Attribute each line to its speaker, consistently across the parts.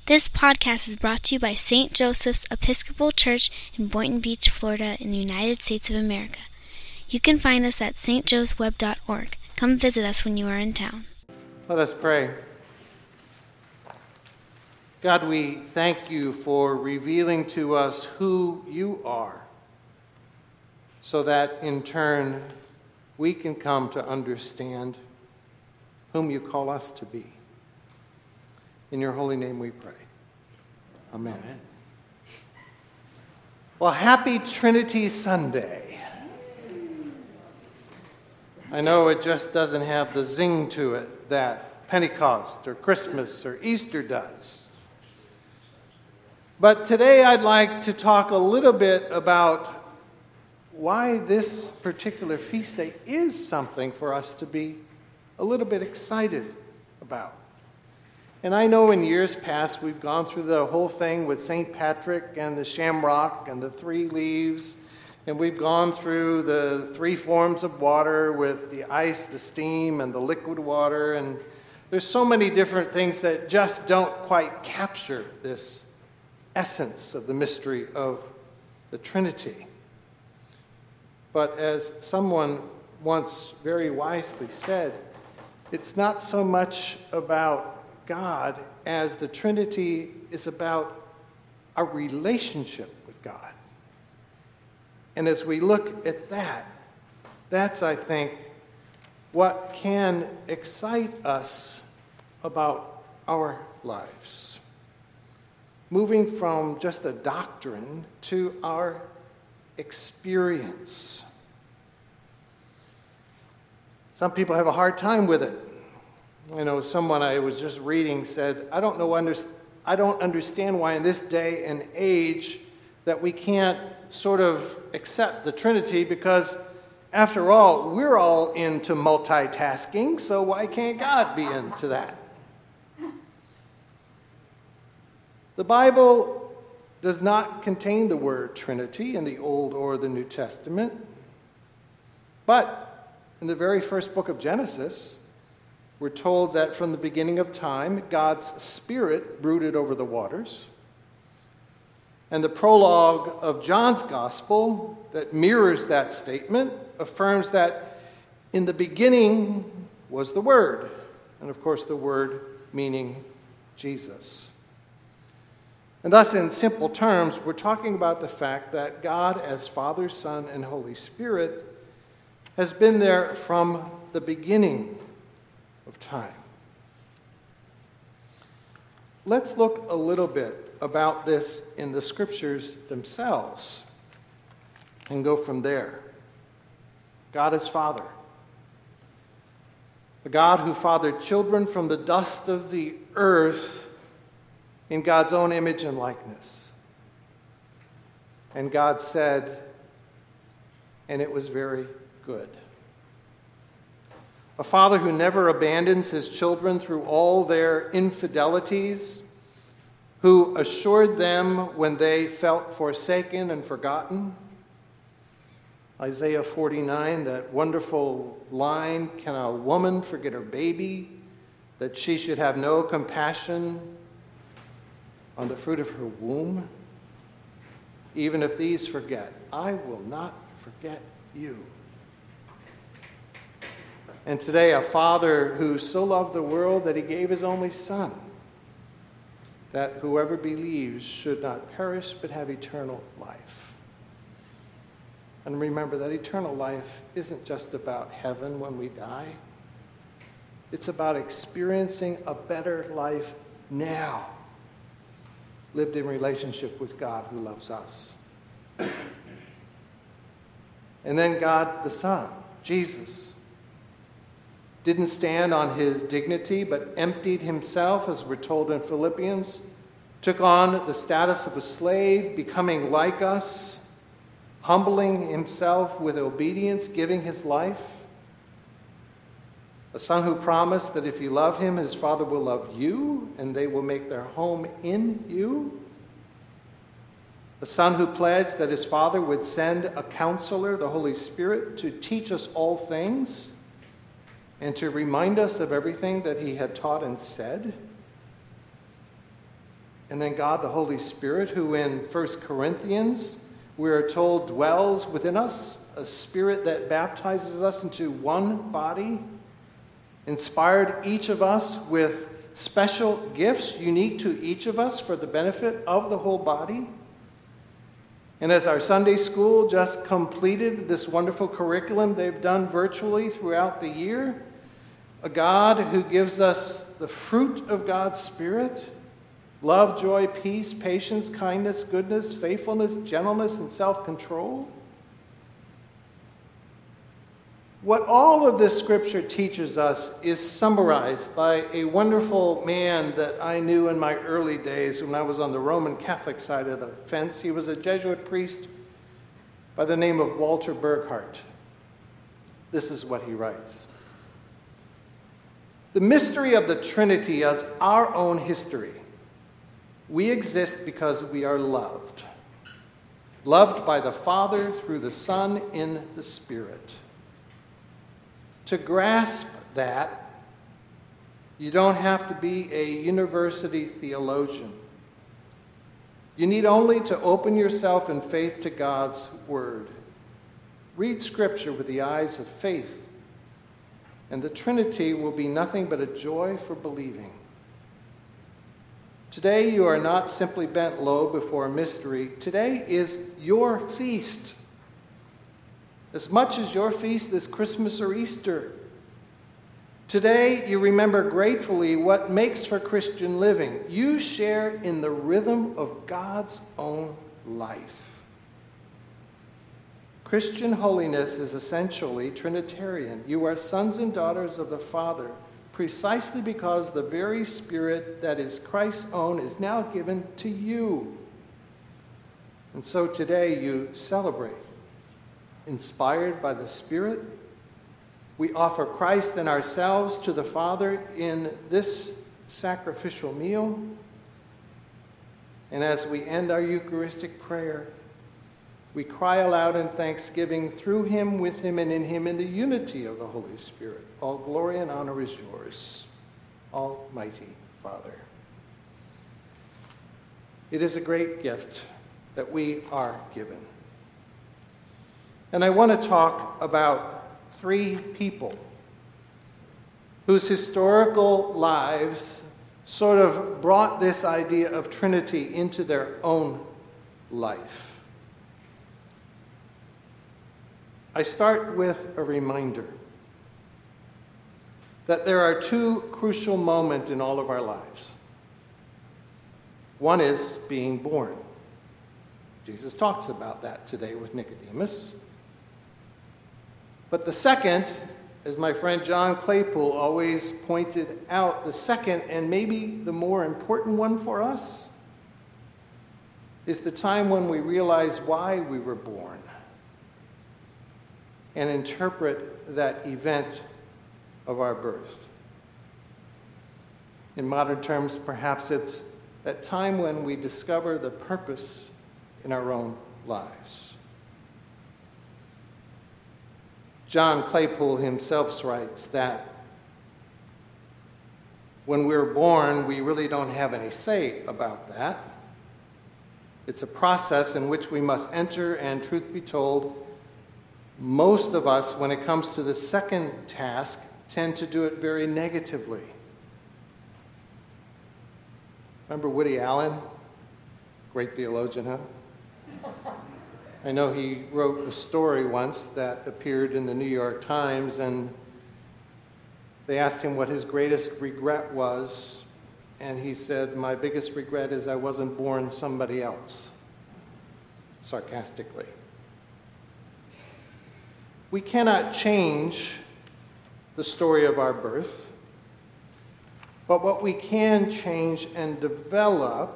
Speaker 1: This podcast is brought to you by St. Joseph's Episcopal Church in Boynton Beach, Florida, in the United States of America. You can find us at stjoesweb.org. Come visit us when you are in town.
Speaker 2: Let us pray. God, we thank you for revealing to us who you are, so that in turn we can come to understand whom you call us to be. In your holy name we pray. Amen. Amen. Well, happy Trinity Sunday. I know it just doesn't have the zing to it that Pentecost or Christmas or Easter does. But today I'd like to talk a little bit about why this particular feast day is something for us to be a little bit excited about. And I know in years past we've gone through the whole thing with St. Patrick and the shamrock and the 3 leaves, and we've gone through the 3 forms of water with the ice, the steam, and the liquid water, and there's so many different things that just don't quite capture this essence of the mystery of the Trinity. But as someone once very wisely said, it's not so much about God as the Trinity is about our relationship with God. And as we look at that, that's, I think, what can excite us about our lives. Moving from just a doctrine to our experience. Some people have a hard time with it. You know, someone I was just reading said, I don't understand why in this day and age that we can't sort of accept the Trinity, because after all, we're all into multitasking, so why can't God be into that? The Bible does not contain the word Trinity in the Old or the New Testament, but in the very first book of Genesis, we're told that from the beginning of time, God's Spirit brooded over the waters. And the prologue of John's Gospel that mirrors that statement affirms that in the beginning was the Word. And of course, the Word meaning Jesus. And thus, in simple terms, we're talking about the fact that God, as Father, Son, and Holy Spirit, has been there from the beginning of time. Let's look a little bit about this in the scriptures themselves and go from there. God is Father. The God who fathered children from the dust of the earth in God's own image and likeness. And God said, and it was very good. A father who never abandons his children through all their infidelities, who assured them when they felt forsaken and forgotten. Isaiah 49, that wonderful line, can a woman forget her baby, that she should have no compassion on the fruit of her womb? Even if these forget, I will not forget you. And today, a Father who so loved the world that he gave his only Son, that whoever believes should not perish but have eternal life. And remember that eternal life isn't just about heaven when we die. It's about experiencing a better life now, lived in relationship with God who loves us. And then God the Son, Jesus, didn't stand on his dignity, but emptied himself, as we're told in Philippians, took on the status of a slave, becoming like us, humbling himself with obedience, giving his life. A Son who promised that if you love him, his Father will love you, and they will make their home in you. A Son who pledged that his Father would send a counselor, the Holy Spirit, to teach us all things and to remind us of everything that he had taught and said. And then God, the Holy Spirit, who in 1 Corinthians we are told dwells within us, a spirit that baptizes us into one body, inspired each of us with special gifts unique to each of us for the benefit of the whole body. And as our Sunday school just completed this wonderful curriculum they've done virtually throughout the year, a God who gives us the fruit of God's Spirit, love, joy, peace, patience, kindness, goodness, faithfulness, gentleness, and self-control. What all of this scripture teaches us is summarized by a wonderful man that I knew in my early days when I was on the Roman Catholic side of the fence. He was a Jesuit priest by the name of Walter Burghardt. This is what he writes. The mystery of the Trinity is our own history. We exist because we are loved. Loved by the Father through the Son in the Spirit. To grasp that, you don't have to be a university theologian. You need only to open yourself in faith to God's Word. Read Scripture with the eyes of faith, and the Trinity will be nothing but a joy for believing. Today you are not simply bent low before a mystery. Today is your feast. As much as your feast is Christmas or Easter. Today, you remember gratefully what makes for Christian living. You share in the rhythm of God's own life. Christian holiness is essentially Trinitarian. You are sons and daughters of the Father, precisely because the very Spirit that is Christ's own is now given to you. And so today you celebrate. Inspired by the Spirit, we offer Christ and ourselves to the Father in this sacrificial meal. And as we end our Eucharistic prayer, we cry aloud in thanksgiving through him, with him, and in him, in the unity of the Holy Spirit. All glory and honor is yours, Almighty Father. It is a great gift that we are given. And I want to talk about 3 people whose historical lives sort of brought this idea of Trinity into their own life. I start with a reminder that there are 2 crucial moments in all of our lives. One is being born. Jesus talks about that today with Nicodemus. But the second, as my friend John Claypool always pointed out, the second and maybe the more important one for us is the time when we realize why we were born and interpret that event of our birth. In modern terms, perhaps it's that time when we discover the purpose in our own lives. John Claypool himself writes that when we're born, we really don't have any say about that. It's a process in which we must enter, and truth be told, most of us, when it comes to the second task, tend to do it very negatively. Remember Woody Allen? Great theologian, huh? I know he wrote a story once that appeared in the New York Times, and they asked him what his greatest regret was, and he said, "My biggest regret is I wasn't born somebody else," sarcastically. We cannot change the story of our birth, but what we can change and develop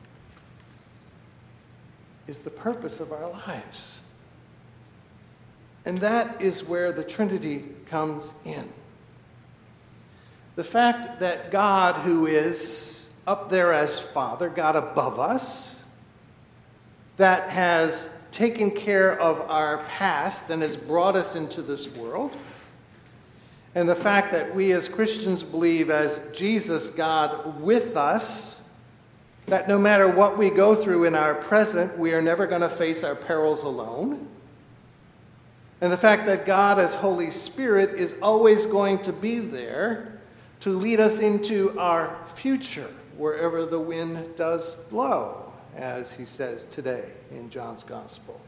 Speaker 2: is the purpose of our lives. And that is where the Trinity comes in. The fact that God, who is up there as Father, God above us, that has taken care of our past and has brought us into this world, and the fact that we as Christians believe as Jesus, God with us, That no matter what we go through in our present, we are never going to face our perils alone. And the fact that God as Holy Spirit is always going to be there to lead us into our future, wherever the wind does blow, as he says today in John's Gospel.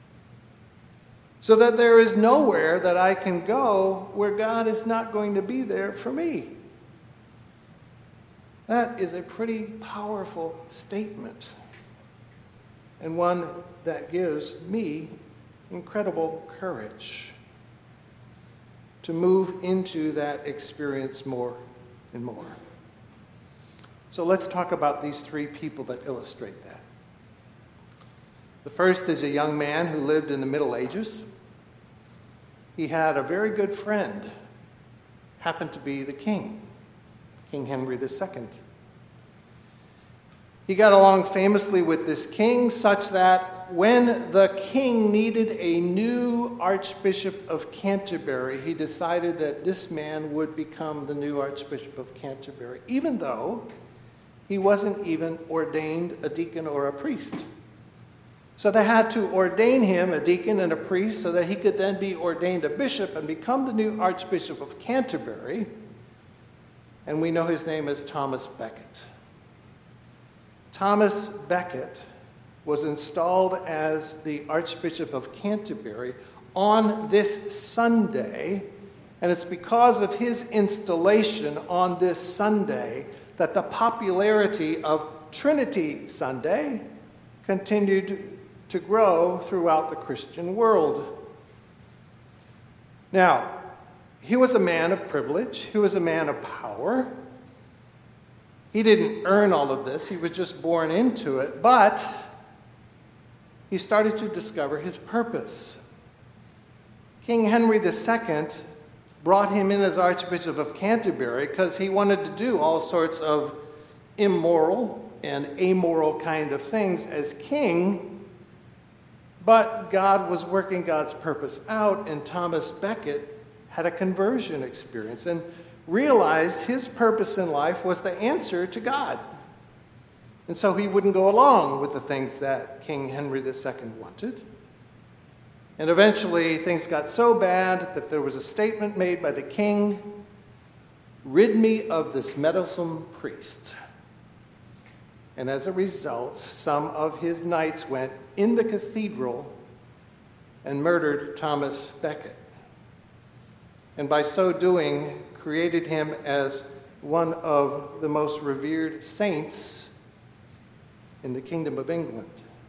Speaker 2: So that there is nowhere that I can go where God is not going to be there for me. That is a pretty powerful statement, and one that gives me incredible courage to move into that experience more and more. So let's talk about these three people that illustrate that. The first is a young man who lived in the Middle Ages. He had a very good friend, happened to be the king, King Henry II. He got along famously with this king, such that when the king needed a new Archbishop of Canterbury, he decided that this man would become the new Archbishop of Canterbury, even though he wasn't even ordained a deacon or a priest. So they had to ordain him a deacon and a priest so that he could then be ordained a bishop and become the new Archbishop of Canterbury. And we know his name is Thomas Becket. Thomas Becket was installed as the Archbishop of Canterbury on this Sunday, and it's because of his installation on this Sunday that the popularity of Trinity Sunday continued to grow throughout the Christian world. Now, he was a man of privilege. He was a man of power. He didn't earn all of this. He was just born into it. But he started to discover his purpose. King Henry II brought him in as Archbishop of Canterbury because he wanted to do all sorts of immoral and amoral kind of things as king. But God was working God's purpose out, and Thomas Becket had a conversion experience and realized his purpose in life was the answer to God. And so he wouldn't go along with the things that King Henry II wanted. And eventually things got so bad that there was a statement made by the king, "Rid me of this meddlesome priest." And as a result, some of his knights went in the cathedral and murdered Thomas Becket. And by so doing, created him as one of the most revered saints in the Kingdom of England.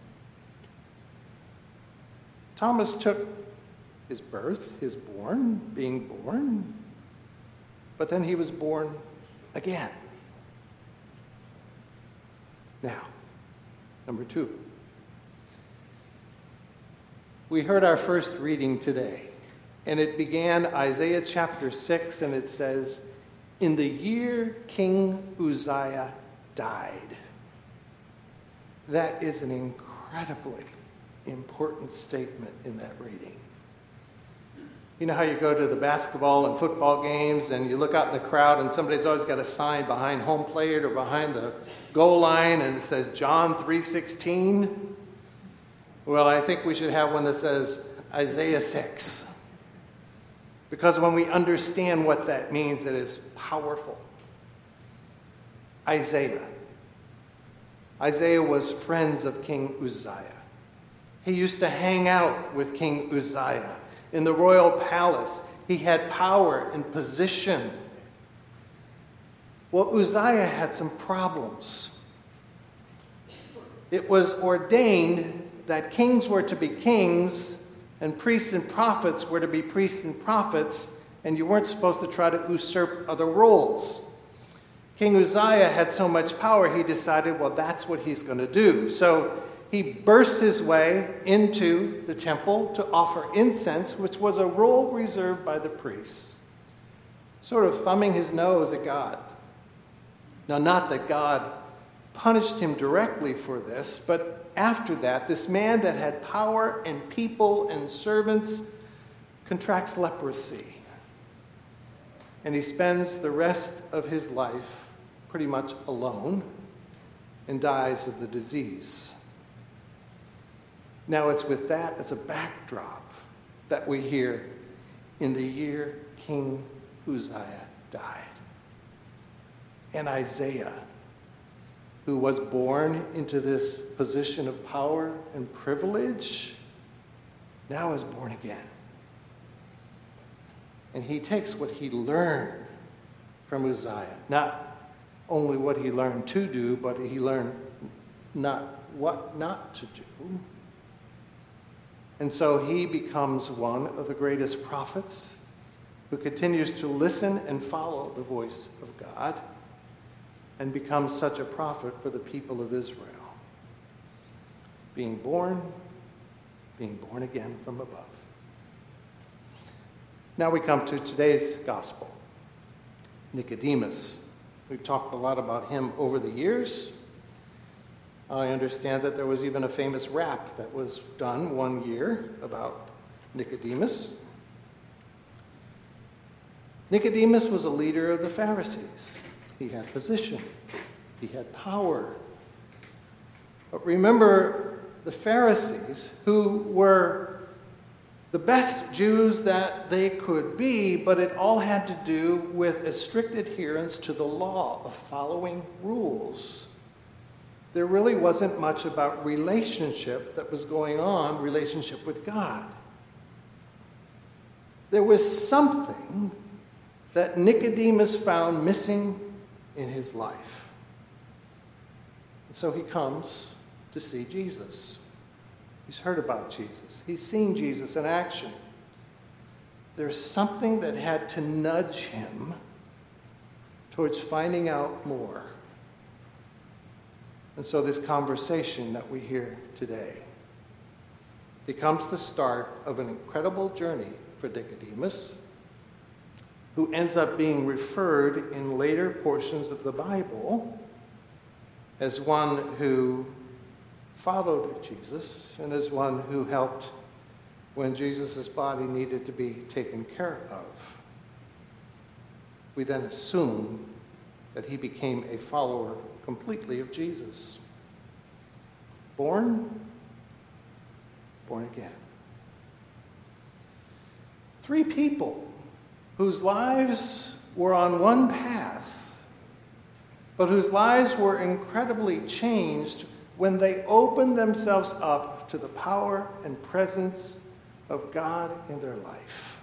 Speaker 2: Thomas took his birth, his being born, but then he was born again. Now, number 2. We heard our first reading today, and it began Isaiah chapter 6, and it says, "In the year King Uzziah died." That is an incredibly important statement in that reading. You know how you go to the basketball and football games and you look out in the crowd and somebody's always got a sign behind home plate or behind the goal line and it says John 3:16? Well, I think we should have one that says Isaiah 6. Because when we understand what that means, it is powerful. Isaiah was friends of King Uzziah. He used to hang out with King Uzziah in the royal palace. He had power and position. Well, Uzziah had some problems. It was ordained that kings were to be kings and priests and prophets were to be priests and prophets, and you weren't supposed to try to usurp other roles. King Uzziah had so much power, he decided, well, that's what he's going to do. So he bursts his way into the temple to offer incense, which was a role reserved by the priests, sort of thumbing his nose at God. Now, not that God punished him directly for this, but after that, this man that had power and people and servants contracts leprosy. And he spends the rest of his life pretty much alone and dies of the disease. Now it's with that as a backdrop that we hear, in the year King Uzziah died. And Isaiah, who was born into this position of power and privilege, now is born again. And he takes what he learned from Uzziah, not only what he learned to do, but he learned what not to do. And so he becomes one of the greatest prophets who continues to listen and follow the voice of God and becomes such a prophet for the people of Israel. Being born again from above. Now we come to today's gospel. Nicodemus. We've talked a lot about him over the years. I understand that there was even a famous rap that was done one year about Nicodemus. Nicodemus was a leader of the Pharisees. He had position. He had power. But remember, the Pharisees, who were the best Jews that they could be, but it all had to do with a strict adherence to the law of following rules. There really wasn't much about relationship that was going on, relationship with God. There was something that Nicodemus found missing in his life. And so he comes to see Jesus. He's heard about Jesus. He's seen Jesus in action. There's something that had to nudge him towards finding out more. And so this conversation that we hear today becomes the start of an incredible journey for Nicodemus, who ends up being referred in later portions of the Bible as one who followed Jesus and as one who helped when Jesus' body needed to be taken care of. We then assume that he became a follower completely of Jesus. Born again. 3 people whose lives were on one path, but whose lives were incredibly changed when they opened themselves up to the power and presence of God in their life.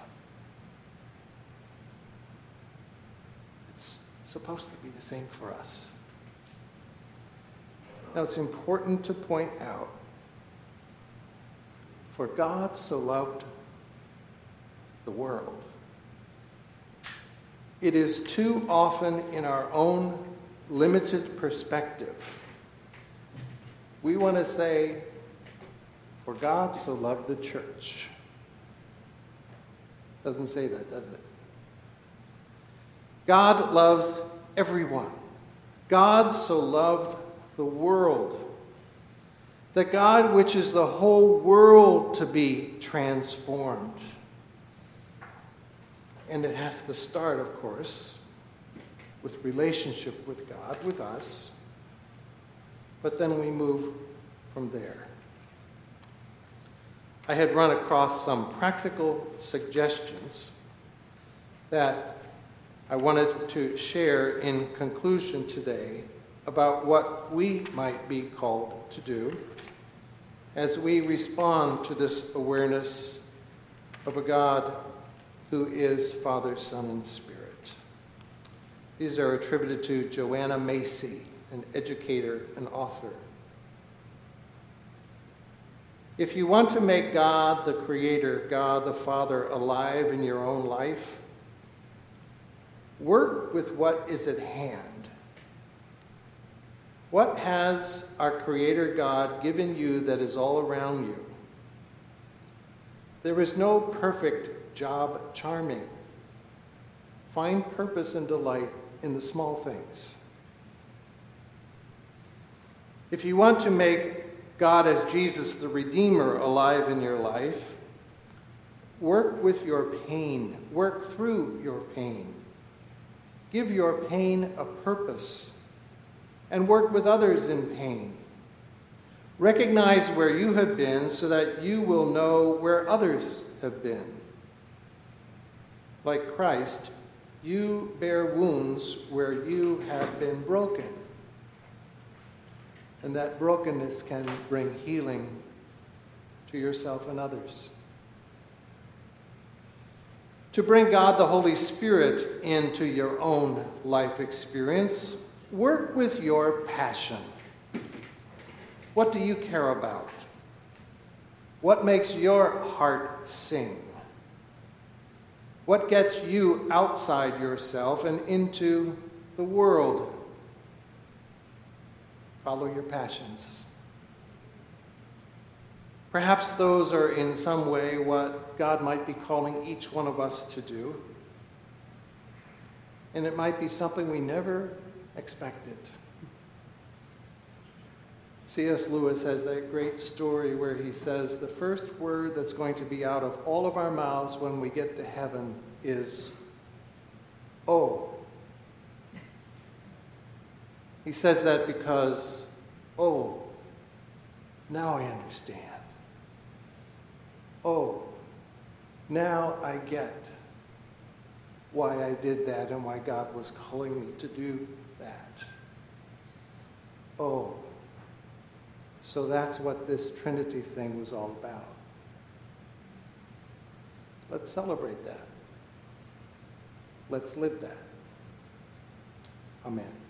Speaker 2: It's supposed to be the same for us. Now, it's important to point out, for God so loved the world. It is too often in our own limited perspective, we want to say, for God so loved the church. Doesn't say that, does it? God loves everyone. God so loved the world, that God wishes the whole world to be transformed. And it has to start, of course, with relationship with God, with us. But then we move from there. I had run across some practical suggestions that I wanted to share in conclusion today about what we might be called to do as we respond to this awareness of a God who is Father, Son, and Spirit. These are attributed to Joanna Macy, an educator and author. If you want to make God the Creator, God the Father, alive in your own life, work with what is at hand. What has our Creator God given you that is all around you? There is no perfect job charming. Find purpose and delight in the small things. If you want to make God as Jesus the Redeemer alive in your life, work with your pain. Work through your pain. Give your pain a purpose. and work with others in pain. Recognize where you have been so that you will know where others have been. Like Christ, you bear wounds where you have been broken. And that brokenness can bring healing to yourself and others. To bring God the Holy Spirit into your own life experience, work with your passion. What do you care about? What makes your heart sing? What gets you outside yourself and into the world? Follow your passions. Perhaps those are in some way what God might be calling each one of us to do. And it might be something we never expected. C.S. Lewis has that great story where he says the first word that's going to be out of all of our mouths when we get to heaven is, "Oh." He says that because, oh, now I understand. Oh, now I get why I did that and why God was calling me to do that. Oh, so that's what this Trinity thing was all about. Let's celebrate that. Let's live that. Amen.